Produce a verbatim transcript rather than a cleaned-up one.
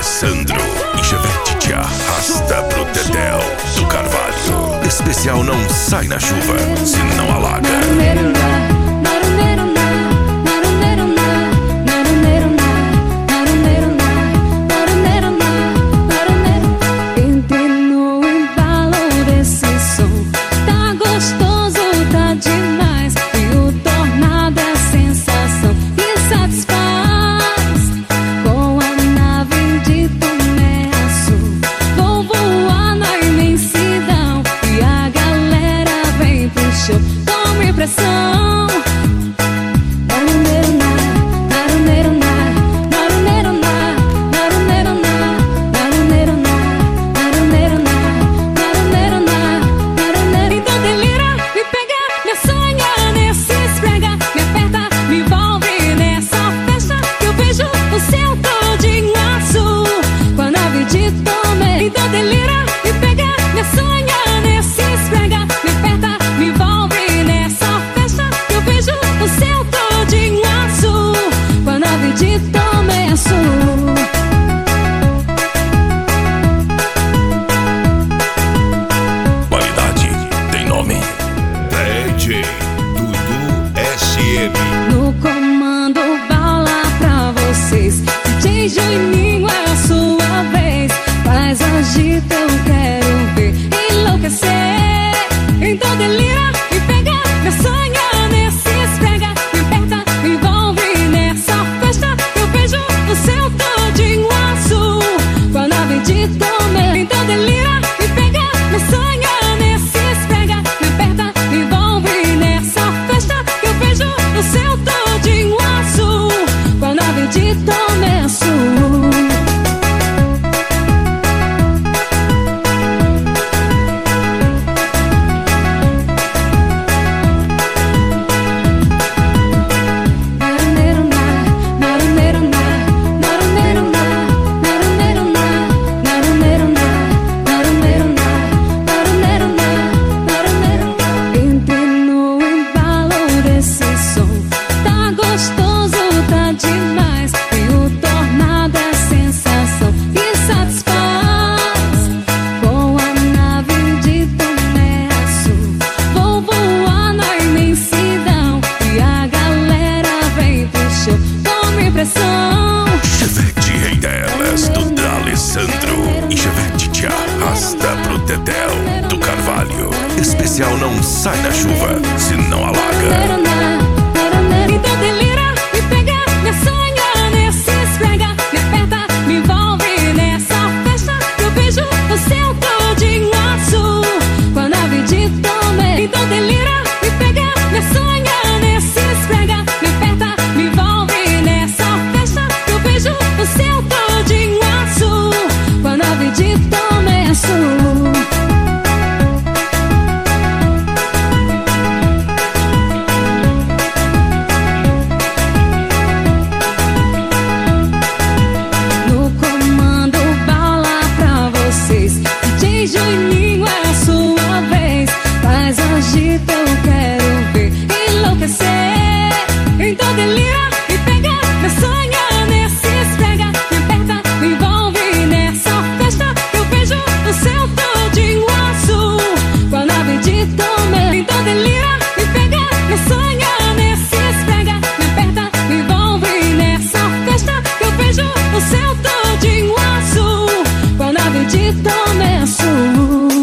D'Alessandro e Chevette te arrasta pro Dedéu do Carvalho. Especial não sai na chuva, se não alaga. No comando, bala pra vocês. D J Juninho, é a sua vez. Faz agita, eu quero ver enlouquecer. Então delira e pega, me sonha nesse esfrega. Me aperta, me envolve nessa festa. Eu vejo o céu todinho azul com a nave de Tomé. Então delira e pega, me sonha nesse esfrega. Me aperta, me envolve nessa festa. Eu vejo o céu todinho azul com a nave de Tomé azul. Chevette Rei delas, do D'Alessandro e Chevette te arrasta pro Dedéu do Carvalho. Especial não sai na chuva, se não alaga. Então delira e pega, me sonha nesse esfrega. Me aperta, me envolve nessa festa. Eu vejo o céu todinho azul com a nave de Tomé. Então delira e pega, me sonha nesse esfrega. Me aperta, me envolve nessa festa. Eu vejo o céu todinho azul com a nave de Tomé azul. D J Juninho, é a sua vez. Faz agita, eu quero ver enlouquecer. Então delira e pega, me sonha nesse esfrega. Me aperta, me envolve nessa festa. Eu vejo o céu todinho azul com a nave de Tomé. Então delira e pega, me sonha nesse esfrega. Me aperta, me envolve nessa festa. Eu vejo o céu todinho azul com a nave de Tomé azul.